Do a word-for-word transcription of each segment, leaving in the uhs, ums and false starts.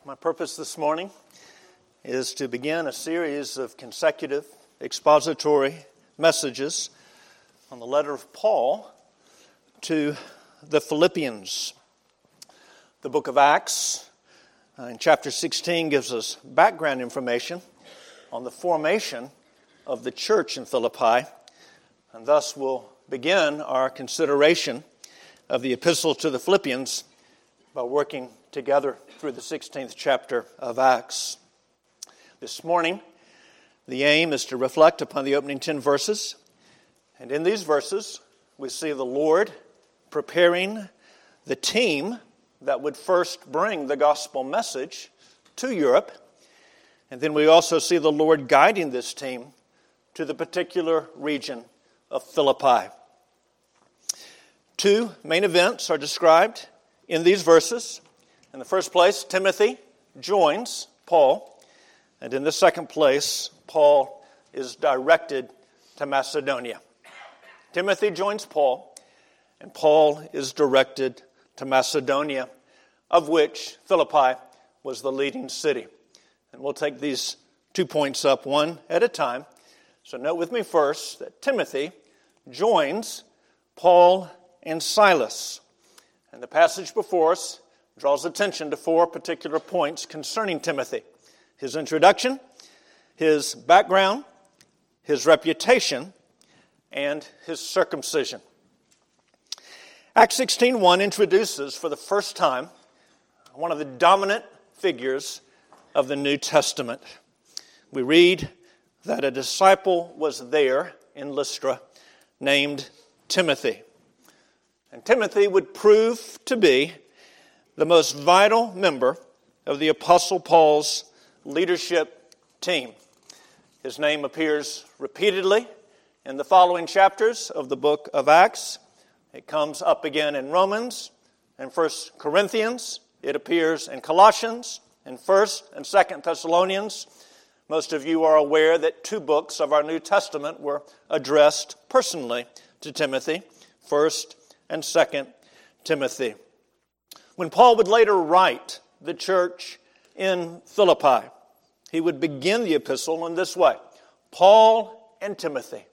My purpose this morning is to begin a series of consecutive expository messages on the letter of Paul to the Philippians. The book of Acts uh, in chapter sixteen gives us background information on the formation of the church in Philippi, and thus we'll begin our consideration of the epistle to the Philippians by working together through the sixteenth chapter of Acts. This morning, the aim is to reflect upon the opening ten verses, and in these verses, we see the Lord preparing the team that would first bring the gospel message to Europe, and then we also see the Lord guiding this team to the particular region of Philippi. Two main events are described in these verses. In the first place, Timothy joins Paul, and in the second place, Paul is directed to Macedonia. Timothy joins Paul, and Paul is directed to Macedonia, of which Philippi was the leading city. And we'll take these two points up one at a time. So note with me first that Timothy joins Paul and Silas. And the passage before us draws attention to four particular points concerning Timothy: his introduction, his background, his reputation, and his circumcision. Acts sixteen one introduces for the first time one of the dominant figures of the New Testament. We read that a disciple was there in Lystra named Timothy. And Timothy would prove to be the most vital member of the Apostle Paul's leadership team. His name appears repeatedly in the following chapters of the book of Acts. It comes up again in Romans and First Corinthians. It appears in Colossians and First and Second Thessalonians. Most of you are aware that two books of our New Testament were addressed personally to Timothy, First and Second Timothy. When Paul would later write the church in Philippi, he would begin the epistle in this way: Paul and Timothy,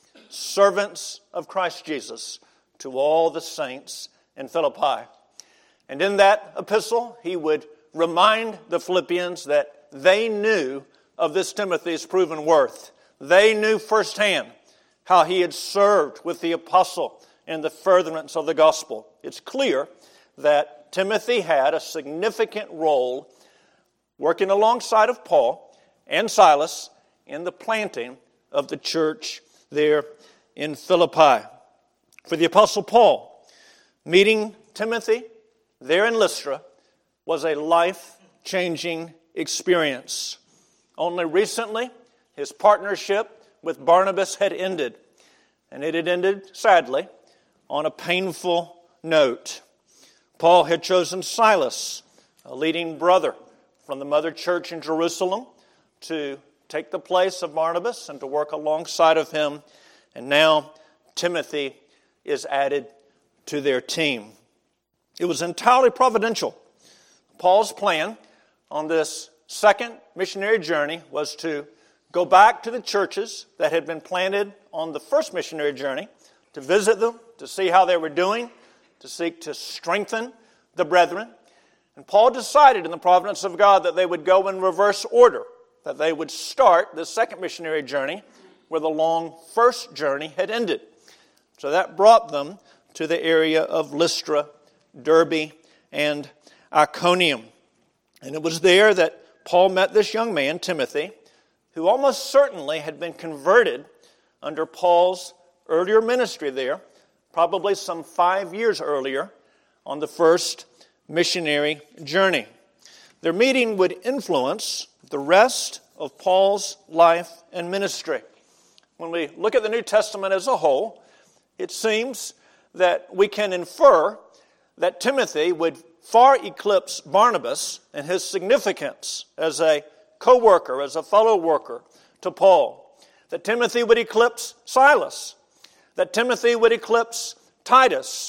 servants of Christ Jesus, to all the saints in Philippi. And in that epistle, he would remind the Philippians that they knew of this Timothy's proven worth. They knew firsthand how he had served with the apostle in the furtherance of the gospel. It's clear that Timothy had a significant role working alongside of Paul and Silas in the planting of the church there in Philippi. For the Apostle Paul, meeting Timothy there in Lystra was a life-changing experience. Only recently, his partnership with Barnabas had ended, and it had ended, sadly, on a painful note. Paul had chosen Silas, a leading brother from the mother church in Jerusalem, to take the place of Barnabas and to work alongside of him. And now Timothy is added to their team. It was entirely providential. Paul's plan on this second missionary journey was to go back to the churches that had been planted on the first missionary journey, to visit them, to see how they were doing, to seek to strengthen the brethren. And Paul decided in the providence of God that they would go in reverse order, that they would start the second missionary journey where the long first journey had ended. So that brought them to the area of Lystra, Derbe, and Iconium. And it was there that Paul met this young man, Timothy, who almost certainly had been converted under Paul's earlier ministry there, probably some five years earlier on the first missionary journey. Their meeting would influence the rest of Paul's life and ministry. When we look at the New Testament as a whole, it seems that we can infer that Timothy would far eclipse Barnabas in his significance as a co-worker, as a fellow worker to Paul. That Timothy would eclipse Silas. That Timothy would eclipse Titus,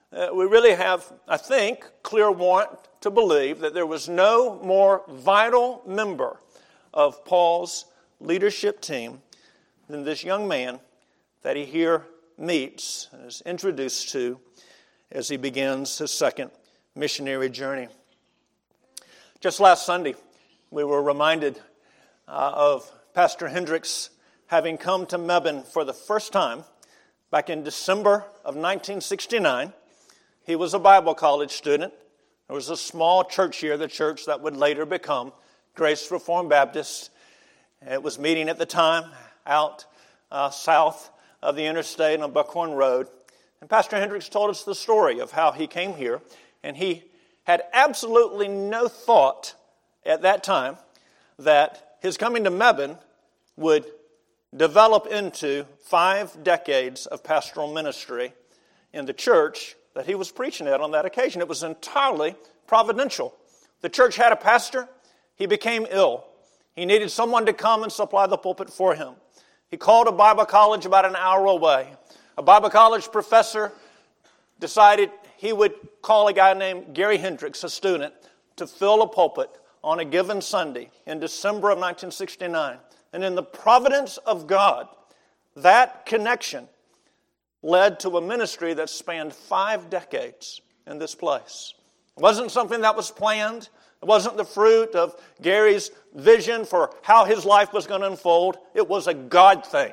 uh, we really have, I think, clear warrant to believe that there was no more vital member of Paul's leadership team than this young man that he here meets and is introduced to as he begins his second missionary journey. Just last Sunday, we were reminded uh, of Pastor Hendricks having come to Mebane for the first time back in December of nineteen sixty-nine. He was a Bible college student. There was a small church here, the church that would later become Grace Reformed Baptist. It was meeting at the time out uh, south of the interstate on Buckhorn Road. And Pastor Hendricks told us the story of how he came here, and he had absolutely no thought at that time that his coming to Mebane would develop into five decades of pastoral ministry in the church that he was preaching at on that occasion. It was entirely providential. The church had a pastor. He became ill. He needed someone to come and supply the pulpit for him. He called a Bible college about an hour away. A Bible college professor decided he would call a guy named Gary Hendricks, a student, to fill a pulpit on a given Sunday in December of nineteen sixty-nine. And in the providence of God, that connection led to a ministry that spanned five decades in this place. It wasn't something that was planned. It wasn't the fruit of Gary's vision for how his life was going to unfold. It was a God thing.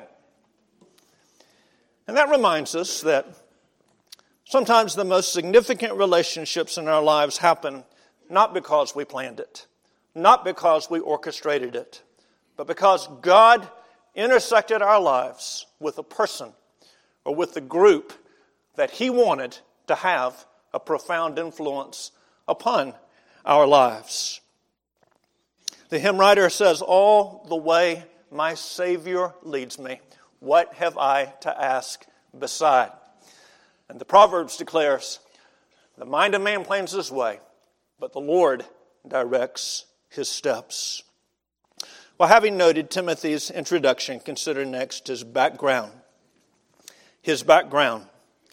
And that reminds us that sometimes the most significant relationships in our lives happen not because we planned it, not because we orchestrated it, but because God intersected our lives with a person or with a group that He wanted to have a profound influence upon our lives. The hymn writer says, "All the way my Savior leads me, what have I to ask beside?" And the Proverbs declares, "The mind of man plans his way, but the Lord directs his steps." Well, having noted Timothy's introduction, consider next his background. His background.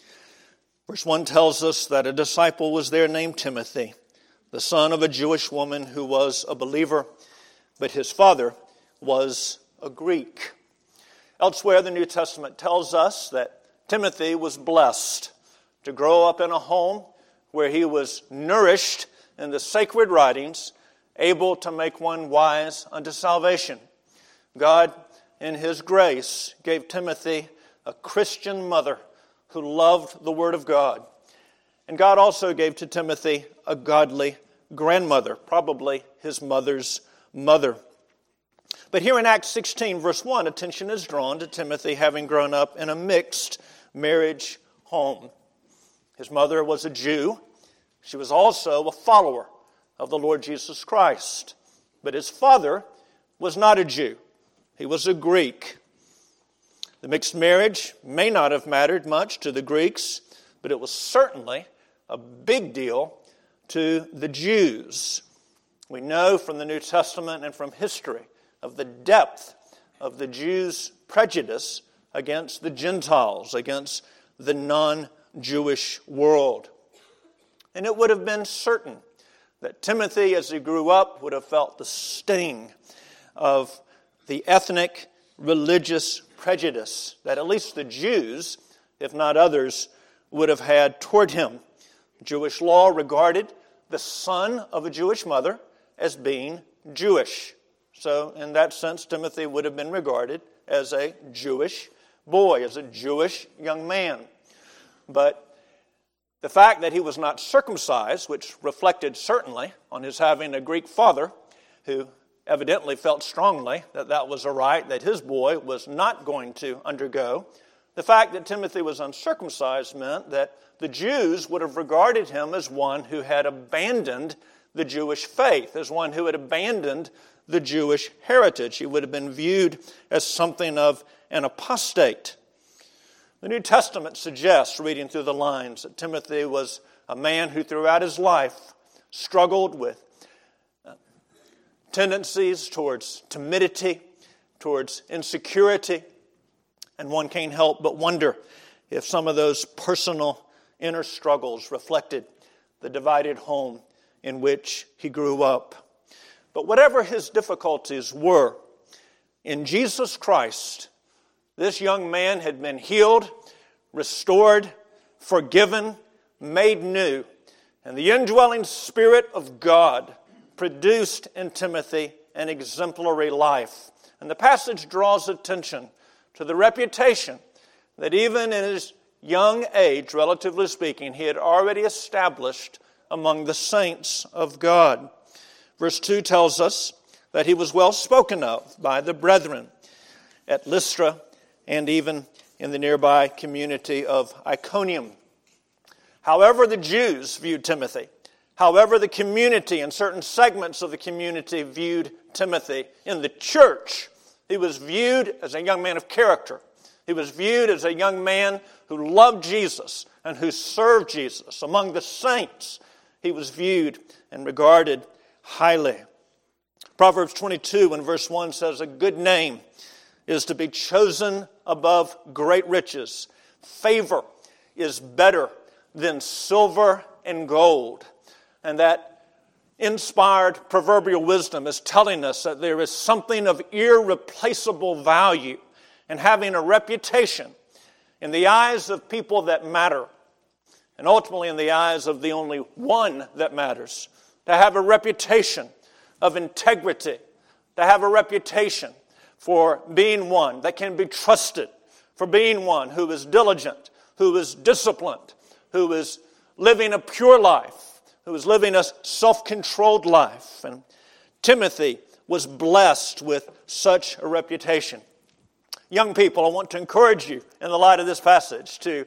Verse one tells us that a disciple was there named Timothy, the son of a Jewish woman who was a believer, but his father was a Greek. Elsewhere, the New Testament tells us that Timothy was blessed to grow up in a home where he was nourished in the sacred writings, able to make one wise unto salvation. God, in His grace, gave Timothy a Christian mother who loved the Word of God. And God also gave to Timothy a godly grandmother, probably his mother's mother. But here in Acts sixteen, verse one, attention is drawn to Timothy having grown up in a mixed marriage home. His mother was a Jew. She was also a follower of the Lord Jesus Christ. But his father was not a Jew. He was a Greek. The mixed marriage may not have mattered much to the Greeks, but it was certainly a big deal to the Jews. We know from the New Testament and from history of the depth of the Jews' prejudice against the Gentiles, against the non-Jewish world. And it would have been certain that Timothy, as he grew up, would have felt the sting of the ethnic, religious prejudice that at least the Jews, if not others, would have had toward him. Jewish law regarded the son of a Jewish mother as being Jewish. So in that sense, Timothy would have been regarded as a Jewish boy, as a Jewish young man. But the fact that he was not circumcised, which reflected certainly on his having a Greek father who evidently felt strongly that that was a right that his boy was not going to undergo, the fact that Timothy was uncircumcised meant that the Jews would have regarded him as one who had abandoned the Jewish faith, as one who had abandoned the Jewish heritage. He would have been viewed as something of an apostate. The New Testament suggests, reading through the lines, that Timothy was a man who throughout his life struggled with tendencies towards timidity, towards insecurity, and one can't help but wonder if some of those personal inner struggles reflected the divided home in which he grew up. But whatever his difficulties were, in Jesus Christ, this young man had been healed, restored, forgiven, made new. And the indwelling Spirit of God produced in Timothy an exemplary life. And the passage draws attention to the reputation that even in his young age, relatively speaking, he had already established among the saints of God. Verse two tells us that he was well spoken of by the brethren at Lystra and even in the nearby community of Iconium. However the Jews viewed Timothy, however the community and certain segments of the community viewed Timothy, in the church, he was viewed as a young man of character. He was viewed as a young man who loved Jesus and who served Jesus. Among the saints, he was viewed and regarded highly. Proverbs twenty-two and verse one says, "A good name is to be chosen above great riches. Favor is better than silver and gold." And that inspired proverbial wisdom is telling us that there is something of irreplaceable value in having a reputation in the eyes of people that matter, and ultimately in the eyes of the only one that matters. To have a reputation of integrity, to have a reputation for being one that can be trusted, for being one who is diligent, who is disciplined, who is living a pure life, who is living a self-controlled life. And Timothy was blessed with such a reputation. Young people, I want to encourage you in the light of this passage to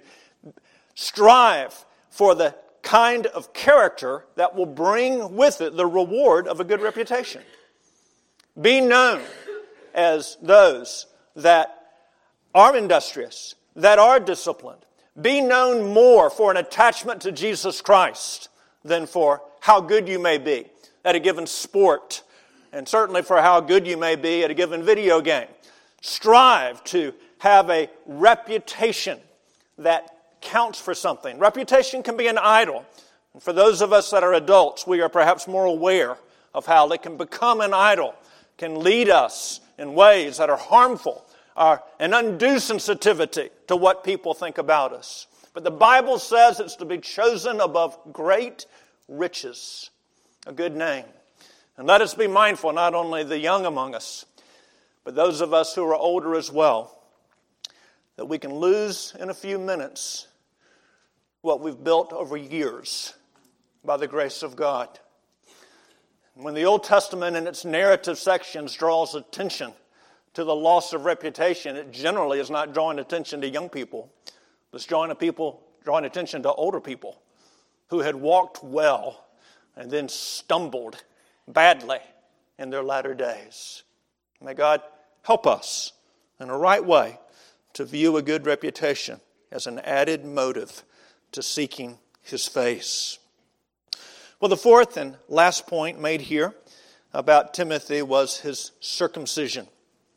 strive for the kind of character that will bring with it the reward of a good reputation. Be known as those that are industrious, that are disciplined. Be known more for an attachment to Jesus Christ than for how good you may be at a given sport, and certainly for how good you may be at a given video game. Strive to have a reputation that counts for something. Reputation can be an idol. And for those of us that are adults, we are perhaps more aware of how it can become an idol, can lead us in ways that are harmful, are an undue sensitivity to what people think about us. But the Bible says it's to be chosen above great riches, a good name. And let us be mindful, not only the young among us, but those of us who are older as well, that we can lose in a few minutes what we've built over years by the grace of God. When the Old Testament in its narrative sections draws attention to the loss of reputation, it generally is not drawing attention to young people. It's drawing, a people, drawing attention to older people who had walked well and then stumbled badly in their latter days. May God help us in a right way to view a good reputation as an added motive to seeking His face. Well, the fourth and last point made here about Timothy was his circumcision.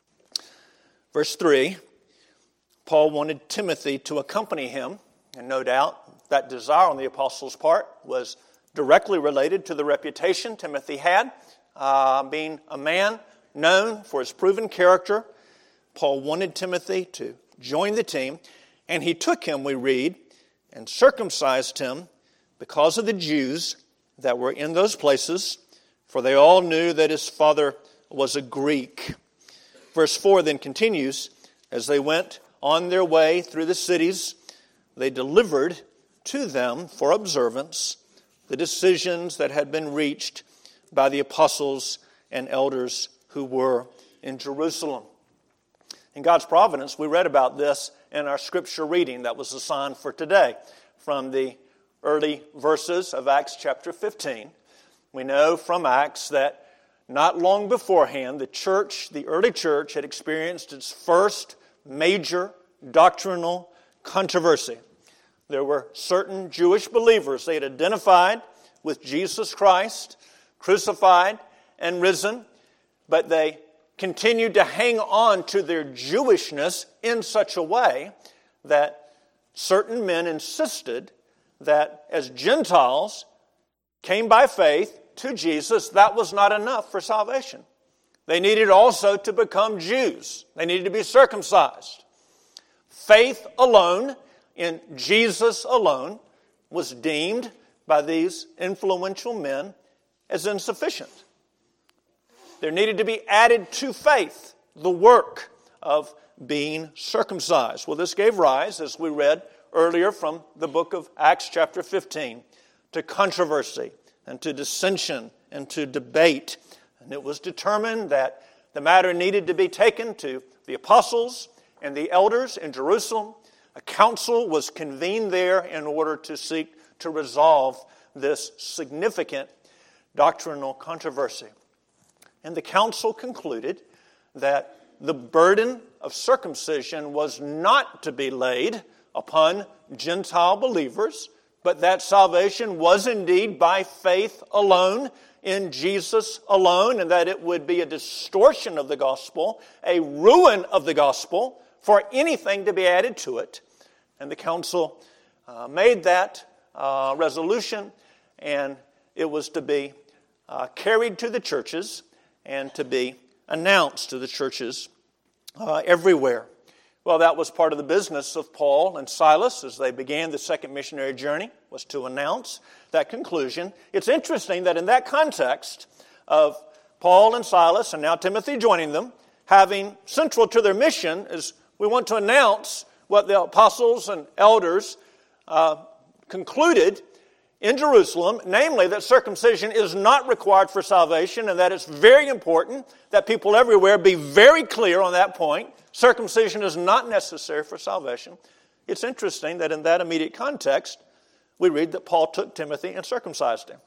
Verse three, Paul wanted Timothy to accompany him, and no doubt that desire on the apostle's part was directly related to the reputation Timothy had, uh, being a man known for his proven character. Paul wanted Timothy to join the team, and he took him, we read, and circumcised him because of the Jews that were in those places, for they all knew that his father was a Greek. Verse four then continues, as they went on their way through the cities, they delivered to them for observance the decisions that had been reached by the apostles and elders who were in Jerusalem. In God's providence, we read about this in our scripture reading that was assigned for today from the early verses of Acts chapter fifteen. We know from Acts that not long beforehand, the church, the early church, had experienced its first major doctrinal controversy. There were certain Jewish believers they had identified with Jesus Christ, crucified and risen, but they continued to hang on to their Jewishness in such a way that certain men insisted that as Gentiles came by faith to Jesus, that was not enough for salvation. They needed also to become Jews. They needed to be circumcised. Faith alone in Jesus alone was deemed by these influential men as insufficient. There needed to be added to faith the work of being circumcised. Well, this gave rise, as we read earlier from the book of Acts chapter fifteen, to controversy and to dissension and to debate. And it was determined that the matter needed to be taken to the apostles and the elders in Jerusalem. A council was convened there in order to seek to resolve this significant doctrinal controversy. And the council concluded that the burden of circumcision was not to be laid upon Gentile believers, but that salvation was indeed by faith alone, in Jesus alone, and that it would be a distortion of the gospel, a ruin of the gospel, for anything to be added to it. And the council uh, made that uh, resolution, and it was to be uh, carried to the churches and to be announced to the churches uh, everywhere. Well, that was part of the business of Paul and Silas as they began the second missionary journey, was to announce that conclusion. It's interesting that in that context of Paul and Silas, and now Timothy joining them, having central to their mission is we want to announce what the apostles and elders uh, concluded in Jerusalem, namely that circumcision is not required for salvation, and that it's very important that people everywhere be very clear on that point. Circumcision is not necessary for salvation. It's interesting that in that immediate context, we read that Paul took Timothy and circumcised him.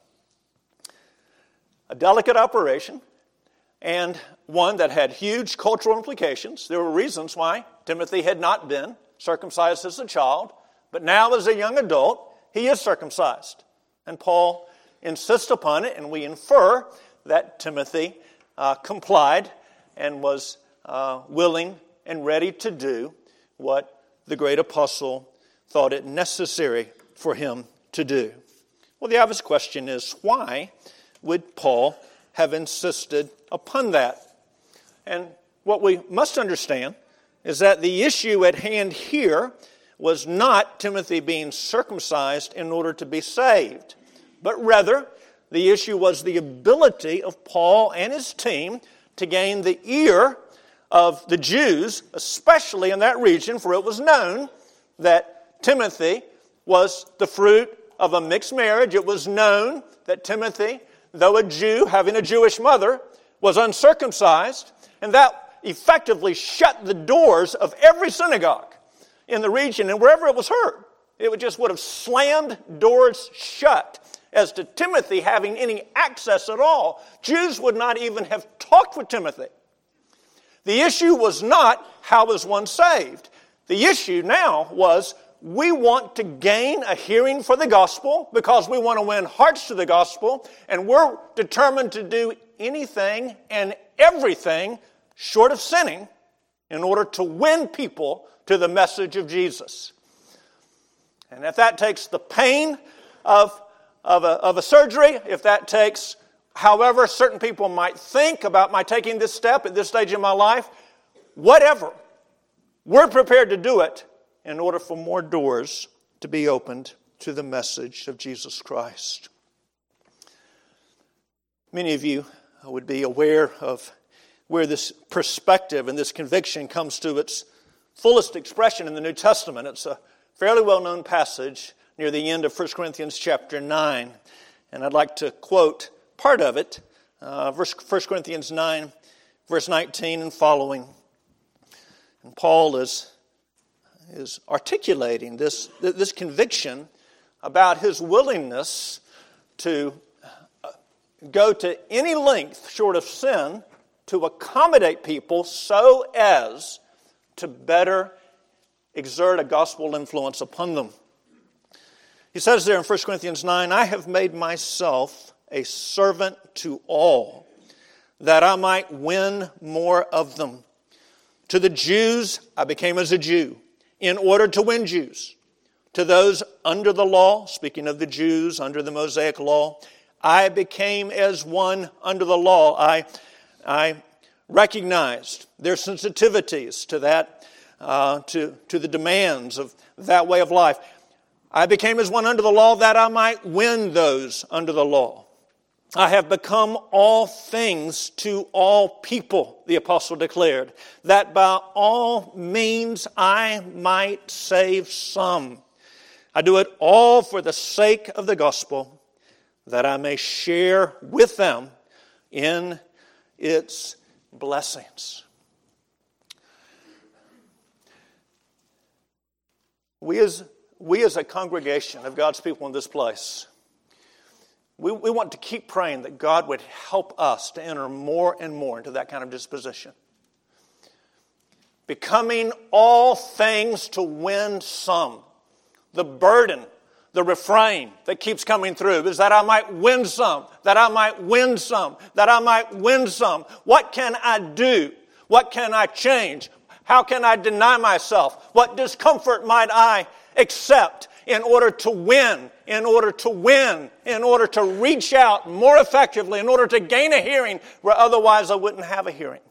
A delicate operation, and one that had huge cultural implications. There were reasons why Timothy had not been circumcised as a child, but now as a young adult, he is circumcised. And Paul insists upon it, and we infer that Timothy uh, complied and was uh, willing and ready to do what the great apostle thought it necessary for him to do. Well, the obvious question is, why would Paul have insisted upon that? And what we must understand is that the issue at hand here was not Timothy being circumcised in order to be saved, but rather the issue was the ability of Paul and his team to gain the ear of the Jews, especially in that region, for it was known that Timothy was the fruit of a mixed marriage. It was known that Timothy, though a Jew, having a Jewish mother, was uncircumcised, and that effectively shut the doors of every synagogue in the region, and wherever it was heard, it would just would have slammed doors shut. As to Timothy having any access at all, Jews would not even have talked with Timothy. The issue was not how was one saved. The issue now was we want to gain a hearing for the gospel because we want to win hearts to the gospel, and we're determined to do anything and everything short of sinning in order to win people to the message of Jesus. And if that takes the pain of, of, a, of a surgery, if that takes however certain people might think about my taking this step at this stage in my life, whatever, we're prepared to do it in order for more doors to be opened to the message of Jesus Christ. Many of you would be aware of where this perspective and this conviction comes to its fullest expression in the New Testament. It's a fairly well-known passage near the end of First Corinthians chapter nine. And I'd like to quote part of it, uh, First Corinthians nine, verse nineteen and following. And Paul is, is articulating this, this conviction about his willingness to go to any length short of sin to accommodate people so as to better exert a gospel influence upon them. He says there in First Corinthians nine, I have made myself a servant to all, that I might win more of them. To the Jews, I became as a Jew, in order to win Jews. To those under the law, speaking of the Jews under the Mosaic law, I became as one under the law. I, I recognized their sensitivities to that, uh, to, to the demands of that way of life. I became as one under the law that I might win those under the law. I have become all things to all people, the apostle declared, that by all means I might save some. I do it all for the sake of the gospel, that I may share with them in its blessings. We as, we as a congregation of God's people in this place, we, we want to keep praying that God would help us to enter more and more into that kind of disposition. Becoming all things to win some. The burden, the refrain that keeps coming through is that I might win some, that I might win some, that I might win some. What can I do? What can I change? How can I deny myself? What discomfort might I accept in order to win, in order to win, in order to reach out more effectively, in order to gain a hearing where otherwise I wouldn't have a hearing?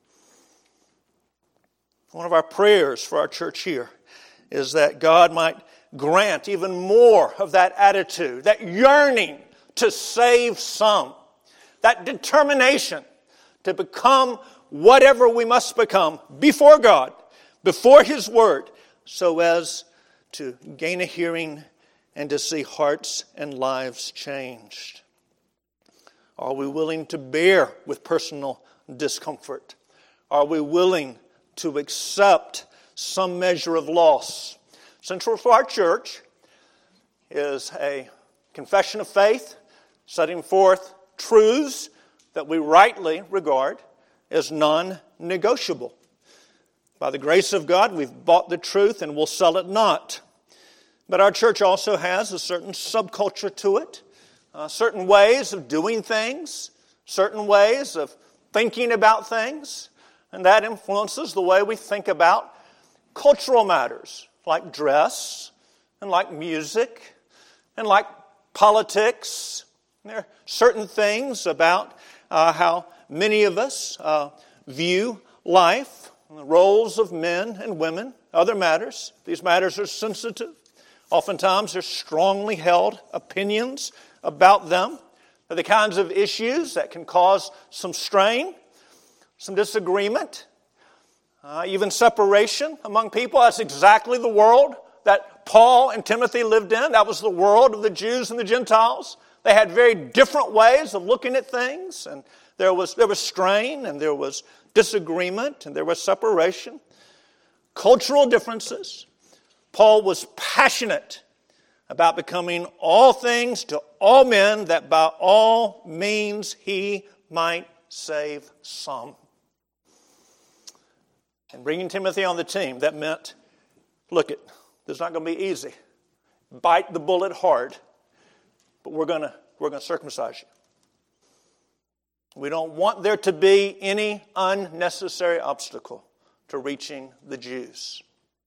One of our prayers for our church here is that God might grant even more of that attitude, that yearning to save some, that determination to become whatever we must become before God, before His Word, so as to gain a hearing and to see hearts and lives changed. Are we willing to bear with personal discomfort? Are we willing to accept some measure of loss? Central to our church is a confession of faith, setting forth truths that we rightly regard as non-negotiable. By the grace of God, we've bought the truth and will sell it not. But our church also has a certain subculture to it, uh, certain ways of doing things, certain ways of thinking about things, and that influences the way we think about cultural matters, like dress, and like music, and like politics. And there are certain things about uh, how many of us uh, view life, the roles of men and women, other matters. These matters are sensitive. Oftentimes there's strongly held opinions about them. They're the kinds of issues that can cause some strain, some disagreement, Uh, even separation among people. That's exactly the world that Paul and Timothy lived in. That was the world of the Jews and the Gentiles. They had very different ways of looking at things, and there was there was strain, and there was disagreement, and there was separation. Cultural differences. Paul was passionate about becoming all things to all men, that by all means he might save some. And bringing Timothy on the team, that meant, look, it, this is not going to be easy. Bite the bullet hard, but we're going to we're going to circumcise you. We don't want there to be any unnecessary obstacle to reaching the Jews.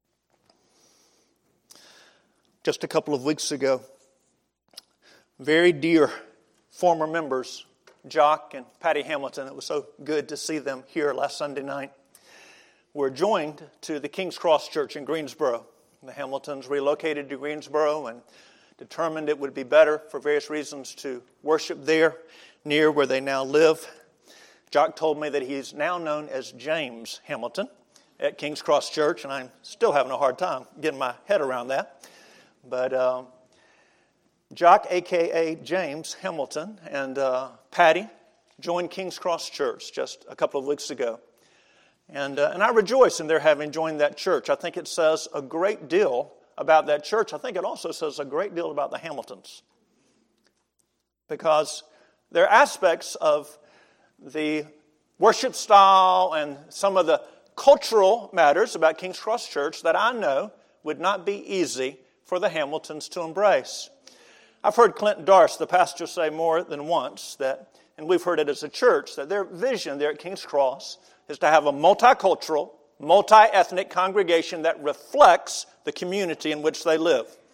Just a couple of weeks ago, very dear former members, Jock and Patty Hamilton, it was so good to see them here last Sunday night, were joined to the King's Cross Church in Greensboro. The Hamiltons relocated to Greensboro and determined it would be better for various reasons to worship there, near where they now live. Jock told me that he's now known as James Hamilton at King's Cross Church, and I'm still having a hard time getting my head around that. But uh, Jock, a k a. James Hamilton, and uh, Patty joined King's Cross Church just a couple of weeks ago. And, uh, and I rejoice in their having joined that church. I think it says a great deal about that church. I think it also says a great deal about the Hamiltons. Because there are aspects of the worship style and some of the cultural matters about King's Cross Church that I know would not be easy for the Hamiltons to embrace. I've heard Clint Darce, the pastor, say more than once that, and we've heard it as a church, that their vision there at King's Cross is to have a multicultural, multi-ethnic congregation that reflects the community in which they live.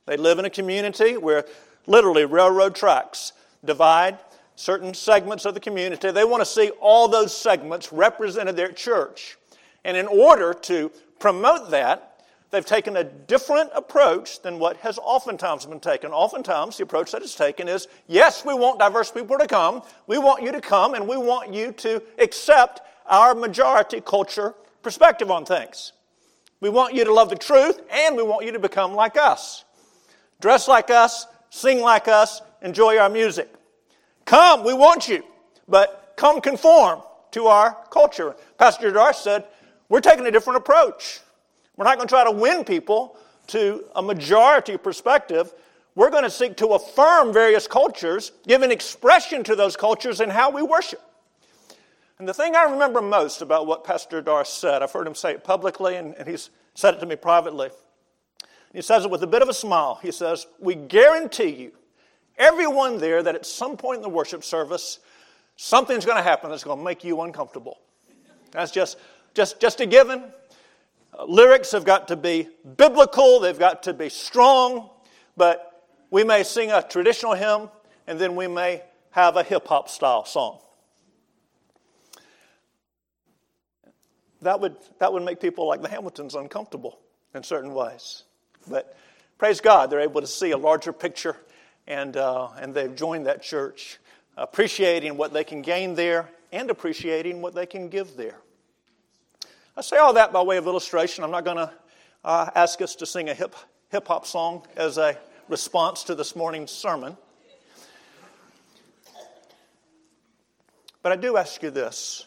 They live in a community where literally railroad tracks divide certain segments of the community. They want to see all those segments represented there at church. And in order to promote that, they've taken a different approach than what has oftentimes been taken. Oftentimes, the approach that is taken is, yes, we want diverse people to come. We want you to come, and we want you to accept our majority culture perspective on things. We want you to love the truth, and we want you to become like us. Dress like us, sing like us, enjoy our music. Come, we want you, but come conform to our culture. Pastor Darsh said, we're taking a different approach. We're not going to try to win people to a majority perspective. We're going to seek to affirm various cultures, give an expression to those cultures in how we worship. And the thing I remember most about what Pastor Darsh said, I've heard him say it publicly, and, and he's said it to me privately. He says it with a bit of a smile. He says, we guarantee you, everyone there, that at some point in the worship service, something's going to happen that's going to make you uncomfortable. That's just, just, just a given. Uh, lyrics have got to be biblical. They've got to be strong. But we may sing a traditional hymn, and then we may have a hip-hop style song. That would, that would make people like the Hamiltons uncomfortable in certain ways. But praise God, they're able to see a larger picture, and uh, and they've joined that church, appreciating what they can gain there and appreciating what they can give there. I say all that by way of illustration. I'm not going to uh, ask us to sing a hip hip hop song as a response to this morning's sermon. But I do ask you this.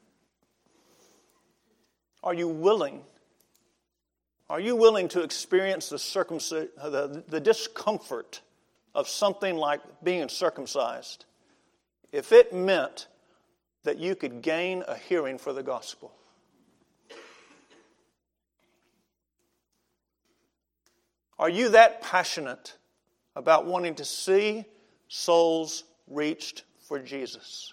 Are you willing Are you willing to experience the, circumc- the, the discomfort of something like being circumcised if it meant that you could gain a hearing for the gospel? Are you that passionate about wanting to see souls reached for Jesus?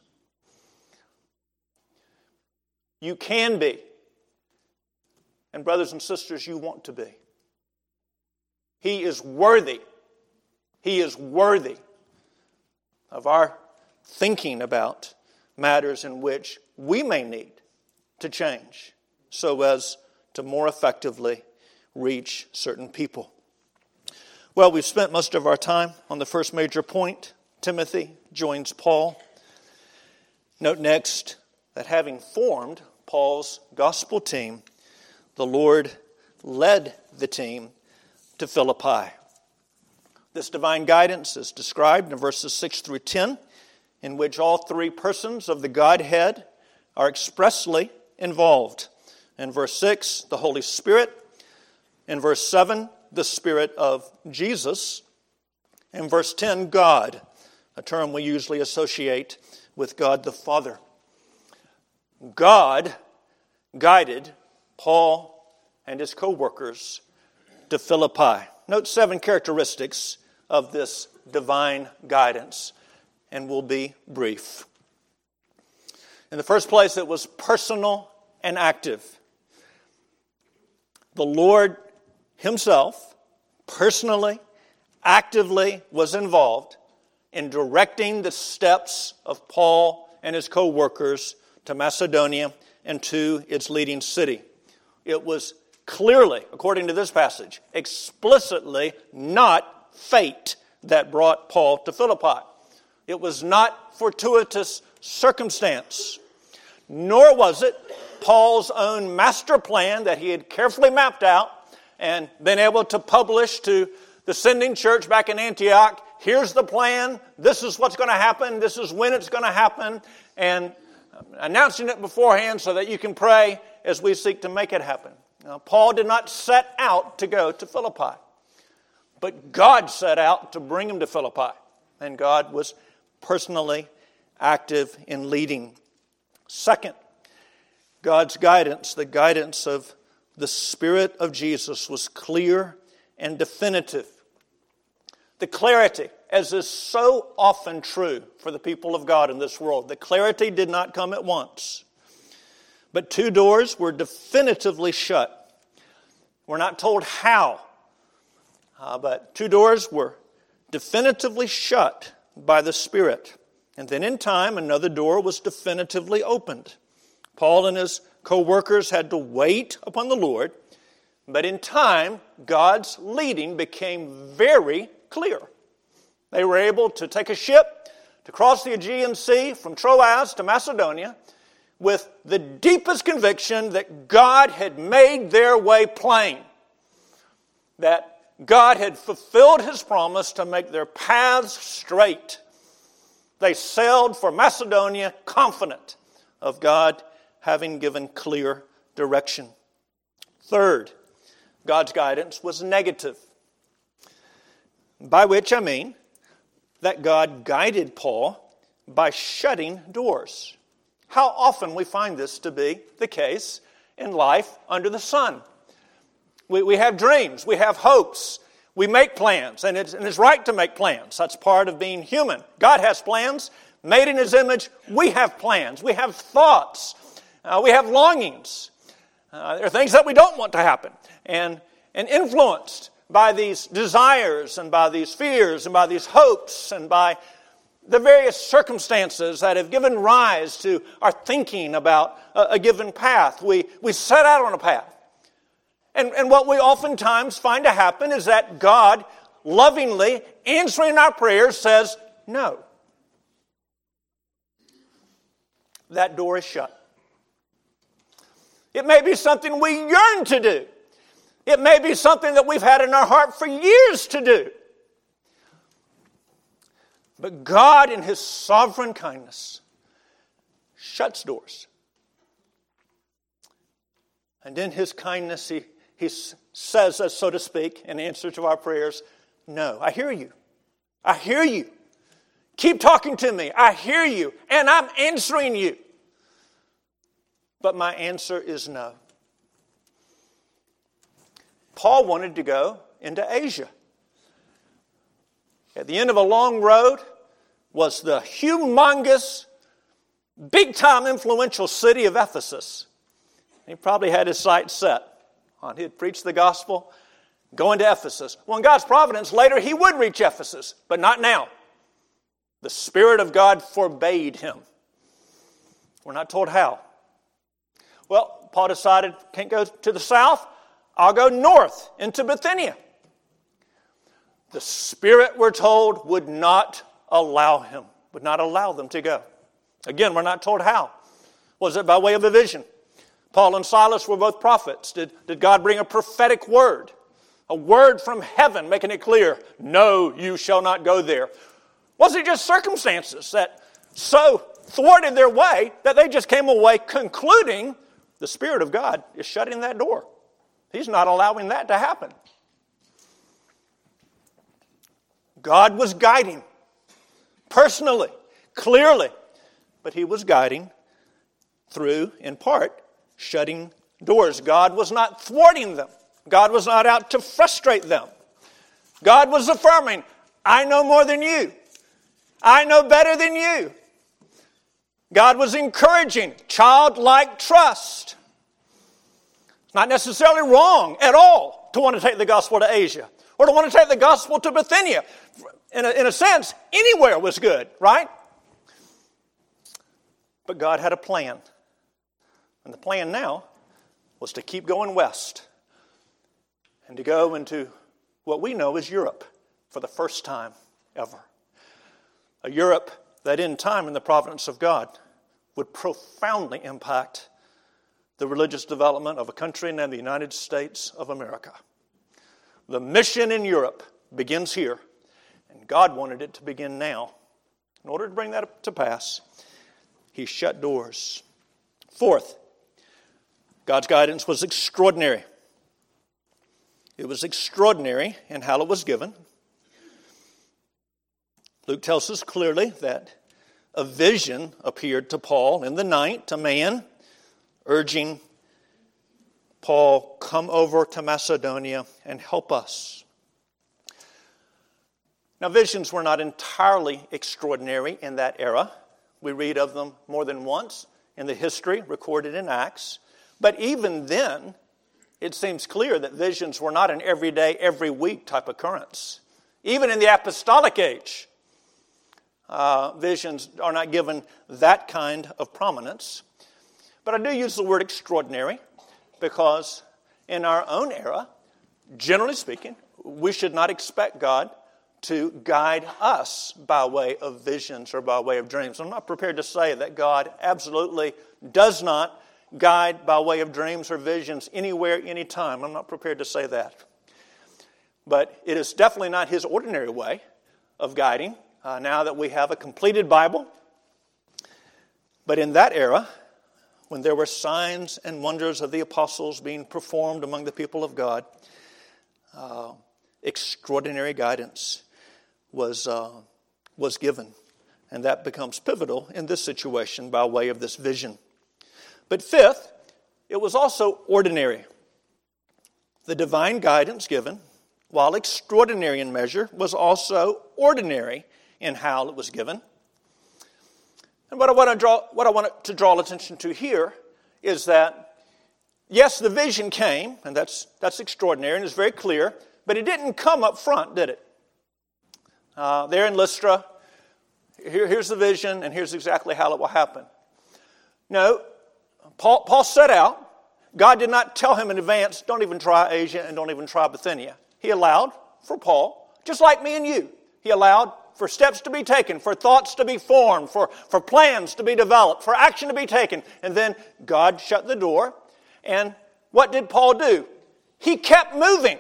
You can be. And brothers and sisters, you want to be. He is worthy. He is worthy of our thinking about matters in which we may need to change so as to more effectively reach certain people. Well, we've spent most of our time on the first major point. Timothy joins Paul. Note next that having formed Paul's gospel team, the Lord led the team to Philippi. This divine guidance is described in verses six through ten, in which all three persons of the Godhead are expressly involved. In verse six, the Holy Spirit. In verse seven, the Spirit of Jesus. In verse ten, God, a term we usually associate with God the Father. God guided Paul and his co-workers to Philippi. Note seven characteristics of this divine guidance, and we'll be brief. In the first place, it was personal and active. The Lord himself, personally, actively was involved in directing the steps of Paul and his co-workers to Macedonia and to its leading city. It was clearly, according to this passage, explicitly not fate that brought Paul to Philippi. It was not fortuitous circumstance, nor was it Paul's own master plan that he had carefully mapped out and been able to publish to the sending church back in Antioch. Here's the plan. This is what's going to happen. This is when it's going to happen. And announcing it beforehand so that you can pray as we seek to make it happen. Now, Paul did not set out to go to Philippi, but God set out to bring him to Philippi. And God was personally active in leading. Second, God's guidance, the guidance of the Spirit of Jesus, was clear and definitive. The clarity, as is so often true for the people of God in this world, the clarity did not come at once. But two doors were definitively shut. We're not told how Uh, but two doors were definitively shut by the Spirit. And then in time, another door was definitively opened. Paul and his co-workers had to wait upon the Lord, but in time, God's leading became very clear. They were able to take a ship to cross the Aegean Sea from Troas to Macedonia with the deepest conviction that God had made their way plain, that God had fulfilled His promise to make their paths straight. They sailed for Macedonia confident of God having given clear direction. Third, God's guidance was negative, by which I mean that God guided Paul by shutting doors. How often we find this to be the case in life under the sun. We, we have dreams, we have hopes, we make plans, and it's, and it's right to make plans. That's part of being human. God has plans, made in His image. We have plans, we have thoughts, uh, we have longings. Uh, there are things that we don't want to happen, and, and influenced by these desires and by these fears and by these hopes and by the various circumstances that have given rise to our thinking about a, a given path. We, we set out on a path. And, and what we oftentimes find to happen is that God, lovingly answering our prayers, says, no. That door is shut. It may be something we yearn to do. It may be something that we've had in our heart for years to do. But God, in His sovereign kindness, shuts doors. And in His kindness, He He says, so to speak, in answer to our prayers, no, I hear you. I hear you. Keep talking to me. I hear you, and I'm answering you. But my answer is no. Paul wanted to go into Asia. At the end of a long road was the humongous, big-time influential city of Ephesus. He probably had his sights set on he'd preach the gospel, going to Ephesus. Well, in God's providence, later he would reach Ephesus, but not now. The Spirit of God forbade him. We're not told how. Well, Paul decided, can't go to the south, I'll go north into Bithynia. The Spirit, we're told, would not allow him, would not allow them to go. Again, we're not told how. Was it by way of a vision? Paul and Silas were both prophets. Did, did God bring a prophetic word? A word from heaven making it clear, no, you shall not go there. Was it just circumstances that so thwarted their way that they just came away concluding the Spirit of God is shutting that door? He's not allowing that to happen. God was guiding personally, clearly, but He was guiding through, in part, shutting doors. God was not thwarting them. God was not out to frustrate them. God was affirming, I know more than you. I know better than you. God was encouraging childlike trust. It's not necessarily wrong at all to want to take the gospel to Asia or to want to take the gospel to Bithynia. In a, in a sense, anywhere was good, right? But God had a plan. And the plan now was to keep going west and to go into what we know as Europe for the first time ever. A Europe that in time, in the providence of God, would profoundly impact the religious development of a country named the United States of America. The mission in Europe begins here, and God wanted it to begin now. In order to bring that to pass, He shut doors. Fourth, God's guidance was extraordinary. It was extraordinary in how it was given. Luke tells us clearly that a vision appeared to Paul in the night, a man urging Paul, come over to Macedonia and help us. Now, visions were not entirely extraordinary in that era. We read of them more than once in the history recorded in Acts. But even then, it seems clear that visions were not an everyday, every week type occurrence. Even in the apostolic age, uh, visions are not given that kind of prominence. But I do use the word extraordinary because in our own era, generally speaking, we should not expect God to guide us by way of visions or by way of dreams. I'm not prepared to say that God absolutely does not guide by way of dreams or visions anywhere, anytime. I'm not prepared to say that. But it is definitely not His ordinary way of guiding, uh, now that we have a completed Bible. But in that era, when there were signs and wonders of the apostles being performed among the people of God, uh, extraordinary guidance was uh, was given. And that becomes pivotal in this situation by way of this vision. But fifth, it was also ordinary. The divine guidance given, while extraordinary in measure, was also ordinary in how it was given. And what I want to draw, what I want to draw attention to here is that, yes, the vision came, and that's that's extraordinary and it's very clear, but it didn't come up front, did it? Uh, there in Lystra, here, here's the vision, and here's exactly how it will happen. No, Paul, Paul set out. God did not tell him in advance, don't even try Asia and don't even try Bithynia. He allowed for Paul, just like me and you, he allowed for steps to be taken, for thoughts to be formed, for, for plans to be developed, for action to be taken. And then God shut the door. And what did Paul do? He kept moving.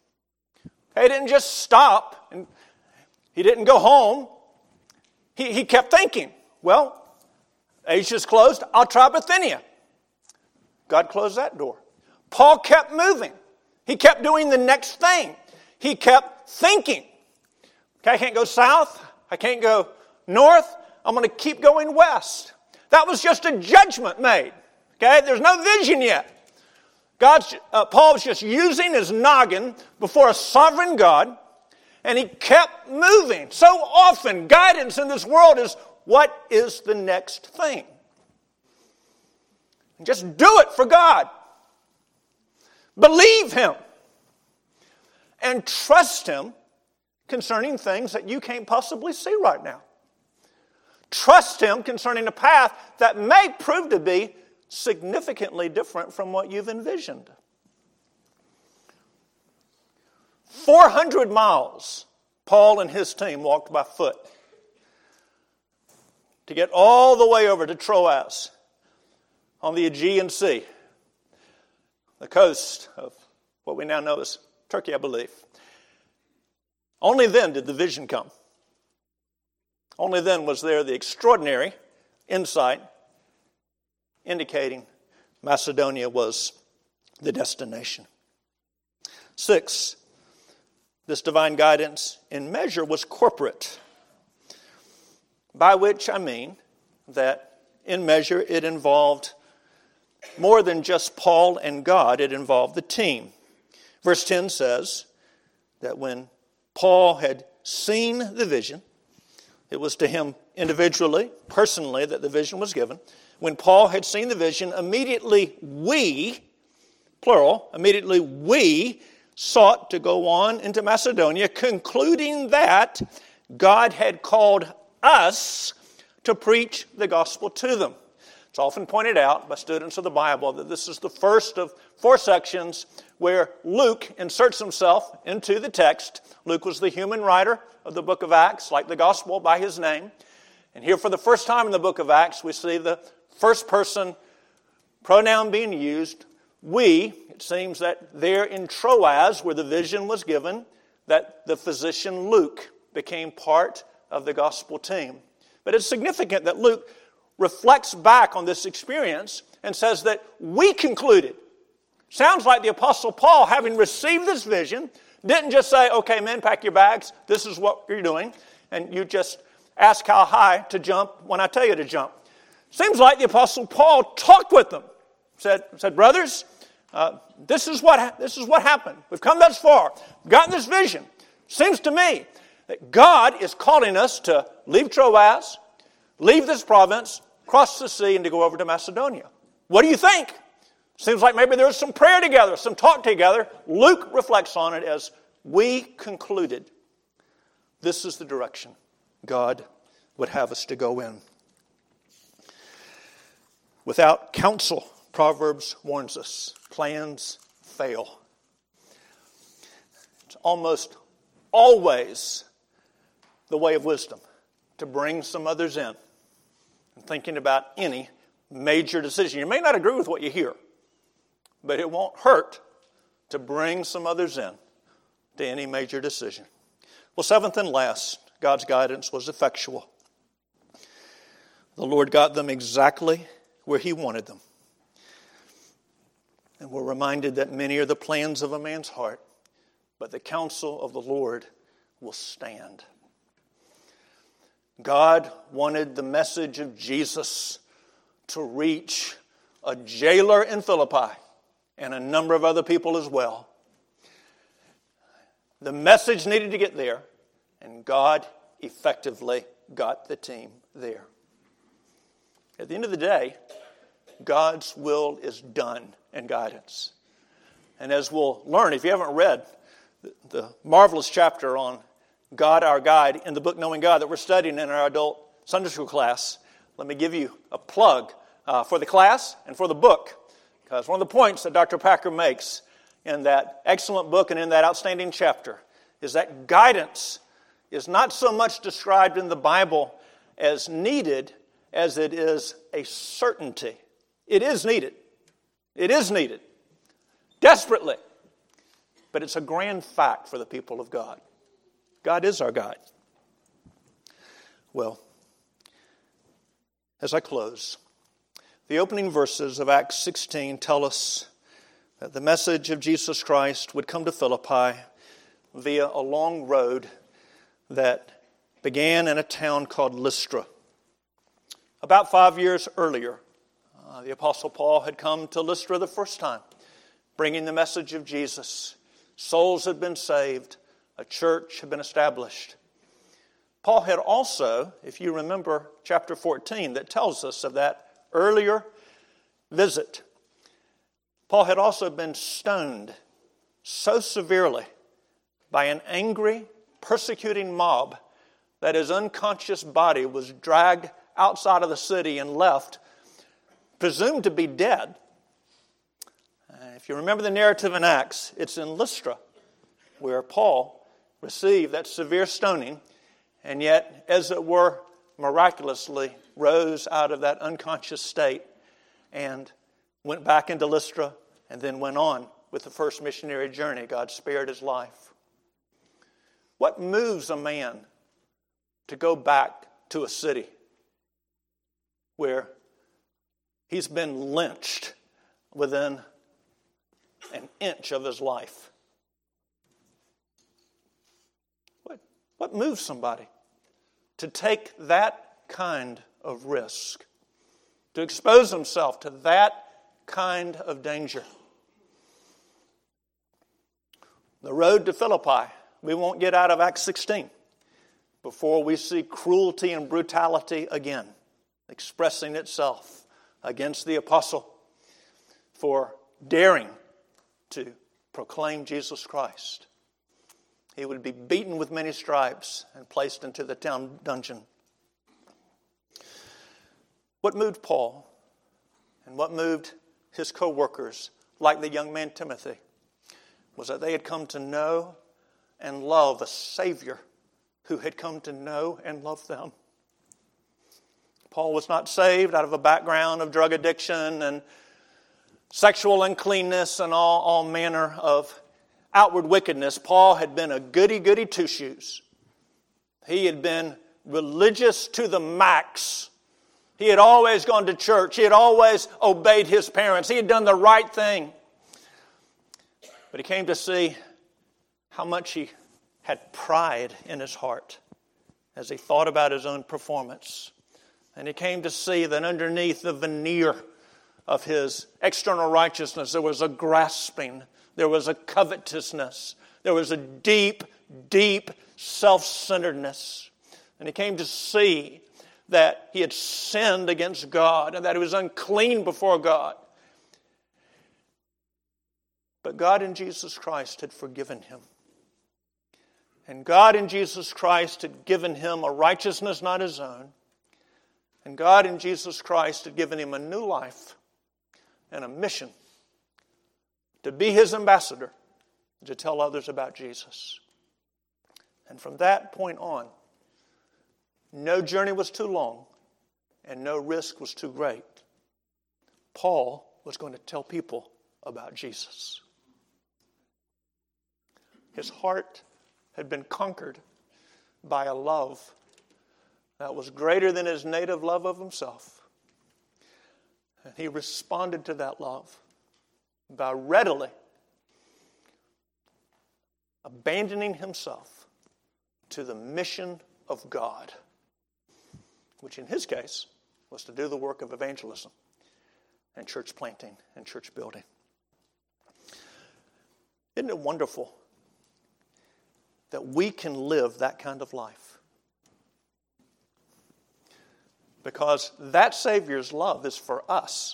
He didn't just stop. And he didn't go home. He, he kept thinking, well, Asia's closed. I'll try Bithynia. God closed that door. Paul kept moving. He kept doing the next thing. He kept thinking. Okay, I can't go south. I can't go north. I'm going to keep going west. That was just a judgment made. Okay, there's no vision yet. God's, uh, Paul was just using his noggin before a sovereign God, and he kept moving. So often, guidance in this world is, what is the next thing? Just do it for God. Believe Him. And trust Him concerning things that you can't possibly see right now. Trust Him concerning a path that may prove to be significantly different from what you've envisioned. four hundred miles Paul and his team walked by foot to get all the way over to Troas on the Aegean Sea, the coast of what we now know as Turkey, I believe. Only then did the vision come. Only then was there the extraordinary insight indicating Macedonia was the destination. Six, this divine guidance in measure was corporate, by which I mean that in measure it involved more than just Paul and God, it involved the team. Verse ten says that when Paul had seen the vision, it was to him individually, personally, that the vision was given. When Paul had seen the vision, immediately we, plural, immediately we sought to go on into Macedonia, concluding that God had called us to preach the gospel to them. It's often pointed out by students of the Bible that this is the first of four sections where Luke inserts himself into the text. Luke was the human writer of the book of Acts, like the gospel by his name. And here for the first time in the book of Acts, we see the first person pronoun being used, we. It seems that there in Troas, where the vision was given, that the physician Luke became part of the gospel team. But it's significant that Luke reflects back on this experience and says that we concluded. Sounds like the Apostle Paul, having received this vision, didn't just say, okay, men, pack your bags, this is what you're doing, and you just ask how high to jump when I tell you to jump. Seems like the Apostle Paul talked with them, said, said brothers, uh, this is what this is what happened. We've come thus far, we've gotten this vision. Seems to me that God is calling us to leave Troas, leave this province, cross the sea, and to go over to Macedonia. What do you think? Seems like maybe there was some prayer together, some talk together. Luke reflects on it as we concluded this is the direction God would have us to go in. Without counsel, Proverbs warns us, plans fail. It's almost always the way of wisdom to bring some others in and thinking about any major decision. You may not agree with what you hear, but it won't hurt to bring some others in to any major decision. Well, seventh and last, God's guidance was effectual. The Lord got them exactly where He wanted them. And we're reminded that many are the plans of a man's heart, but the counsel of the Lord will stand. God wanted the message of Jesus to reach a jailer in Philippi and a number of other people as well. The message needed to get there, and God effectively got the team there. At the end of the day, God's will is done in guidance. And as we'll learn, if you haven't read the, the marvelous chapter on God our Guide in the book Knowing God that we're studying in our adult Sunday school class, let me give you a plug uh, for the class and for the book. Because one of the points that Doctor Packer makes in that excellent book and in that outstanding chapter is that guidance is not so much described in the Bible as needed as it is a certainty. It is needed. It is needed. Desperately. But it's a grand fact for the people of God. God is our guide. Well, as I close, the opening verses of Acts sixteen tell us that the message of Jesus Christ would come to Philippi via a long road that began in a town called Lystra. About five years earlier, uh, the Apostle Paul had come to Lystra the first time, bringing the message of Jesus. Souls had been saved. A church had been established. Paul had also, if you remember chapter fourteen that tells us of that earlier visit, Paul had also been stoned so severely by an angry, persecuting mob that his unconscious body was dragged outside of the city and left, presumed to be dead. Uh, if you remember the narrative in Acts, it's in Lystra where Paul received that severe stoning, and yet, as it were, miraculously rose out of that unconscious state and went back into Lystra and then went on with the first missionary journey. God spared his life. What moves a man to go back to a city where he's been lynched within an inch of his life? What, what moves somebody to take that kind of risk, to expose himself to that kind of danger? The road to Philippi, we won't get out of Acts sixteen before we see cruelty and brutality again expressing itself against the apostle for daring to proclaim Jesus Christ. He would be beaten with many stripes and placed into the town dungeon. What moved Paul and what moved his co-workers, like the young man Timothy, was that they had come to know and love a Savior who had come to know and love them. Paul was not saved out of a background of drug addiction and sexual uncleanness and all, all manner of outward wickedness. Paul had been a goody-goody two-shoes. He had been religious to the max. He had always gone to church. He had always obeyed his parents. He had done the right thing. But he came to see how much he had pride in his heart as he thought about his own performance. And he came to see that underneath the veneer of his external righteousness, there was a grasping, there was a covetousness, there was a deep, deep self-centeredness. And he came to see that he had sinned against God and that he was unclean before God. But God in Jesus Christ had forgiven him. And God in Jesus Christ had given him a righteousness not his own. And God in Jesus Christ had given him a new life and a mission to be his ambassador, to tell others about Jesus. And from that point on, no journey was too long and no risk was too great. Paul was going to tell people about Jesus. His heart had been conquered by a love that was greater than his native love of himself. And he responded to that love by readily abandoning himself to the mission of God, which in his case was to do the work of evangelism and church planting and church building. Isn't it wonderful that we can live that kind of life? Because that Savior's love is for us.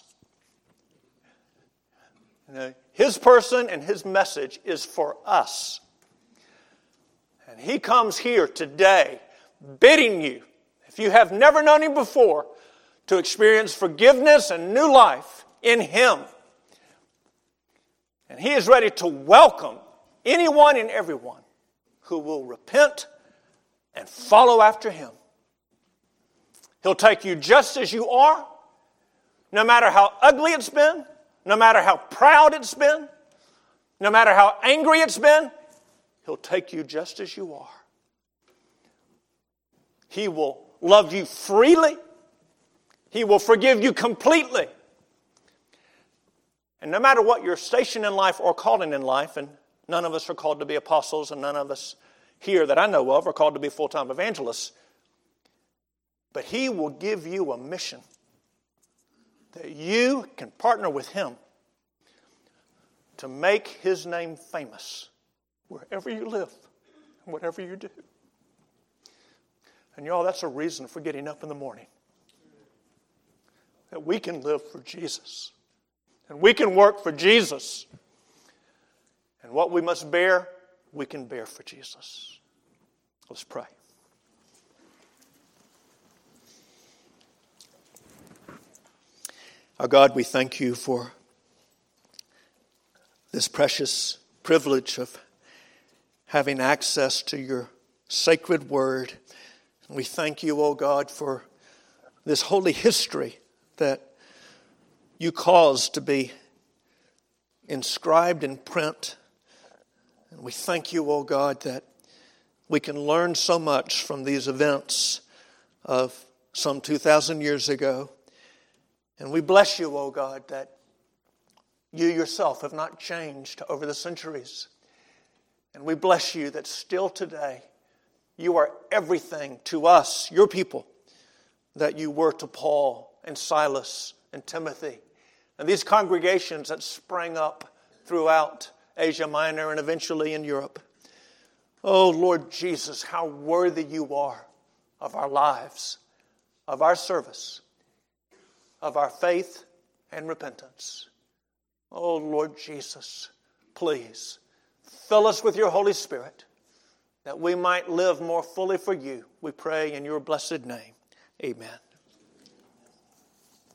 You know, his person and his message is for us. And he comes here today bidding you, if you have never known him before, to experience forgiveness and new life in him. And he is ready to welcome anyone and everyone who will repent and follow after him. He'll take you just as you are, no matter how ugly it's been, no matter how proud it's been, no matter how angry it's been. He'll take you just as you are. He will love you freely. He will forgive you completely. And no matter what your station in life or calling in life, and none of us are called to be apostles, and none of us here that I know of are called to be full-time evangelists, but he will give you a mission that you can partner with him to make his name famous wherever you live and whatever you do. And y'all, that's a reason for getting up in the morning. That we can live for Jesus. And we can work for Jesus. And what we must bear, we can bear for Jesus. Let's pray. Our God, we thank you for this precious privilege of having access to your sacred word. And we thank you, O God, for this holy history that you caused to be inscribed in print. And we thank you, O God, that we can learn so much from these events of some two thousand years ago. And we bless you, O God, that you yourself have not changed over the centuries. And we bless you that still today you are everything to us, your people, that you were to Paul and Silas and Timothy and these congregations that sprang up throughout Asia Minor and eventually in Europe. Oh, Lord Jesus, how worthy you are of our lives, of our service, of our faith and repentance. Oh, Lord Jesus, please fill us with your Holy Spirit that we might live more fully for you. We pray in your blessed name. Amen.